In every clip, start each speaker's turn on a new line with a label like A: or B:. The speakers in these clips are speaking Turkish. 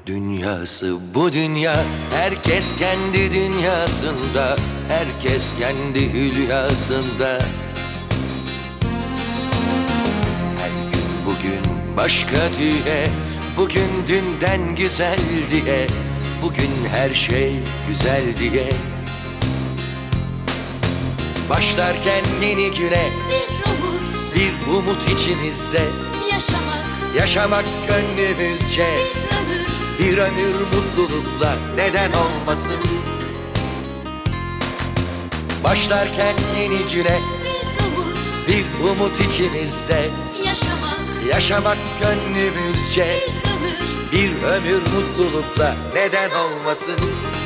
A: dünyası bu dünya. Herkes kendi dünyasında, herkes kendi hülyasında. Her gün bugün başka diye, bugün dünden güzel diye, bugün her şey güzel diye. Başlarken yeni güne bir umut içimizde, yaşamak gönlümüzce, bir ömür mutlulukla neden olmasın. Başlarken yeni güne bir umut içimizde, yaşamak gönlümüzce, bir ömür mutlulukla neden olmasın.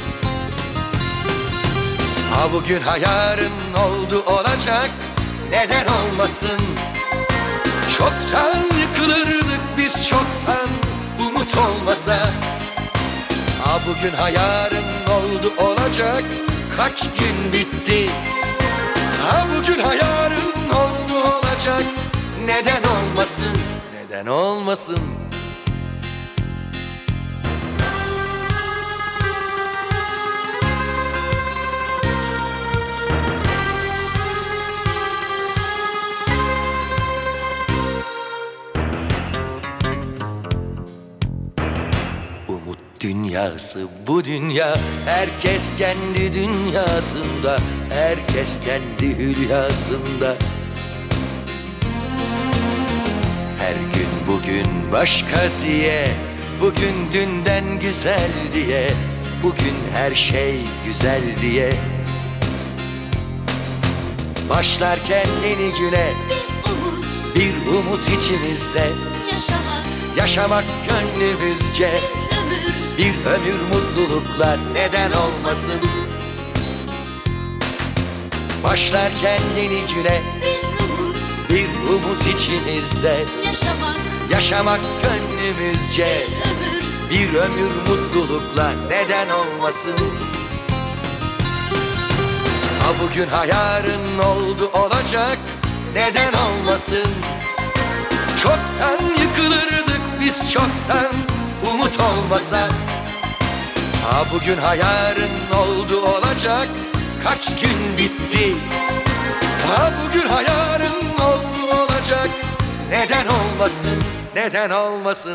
A: Ha bugün ha yarın oldu olacak, neden olmasın. Çoktan yıkılırdık biz, çoktan umut olmasa. Ha bugün ha yarın oldu olacak, kaç gün bitti. Ha bugün ha yarın oldu olacak, neden olmasın, neden olmasın. Dünyası bu dünya, herkes kendi dünyasında, herkes kendi hülyasında. Her gün bugün başka diye, bugün dünden güzel diye, bugün her şey güzel diye. Başlarken yeni güne bir umut içimizde, yaşamak gönlümüzce, bir ömür mutlulukla neden olmasın. Başlarken yeni güne bir umut içimizde, yaşamak gönlümüzce, bir ömür mutlulukla neden olmasın. Ha bugün ha yarın oldu olacak, neden olmasın. Çoktan yıkılırdık biz, çoktan umut olmasa. Ha bugün ha yarın oldu olacak, kaç gün bitti. Ha bugün ha yarın oldu olacak, neden olmasın, neden olmasın.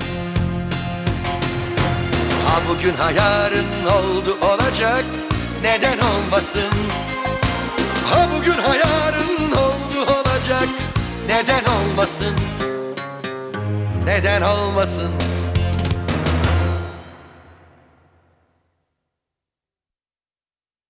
A: Ha bugün ha yarın oldu olacak, neden olmasın. Ha bugün ha yarın oldu olacak, neden olmasın, neden olmasın.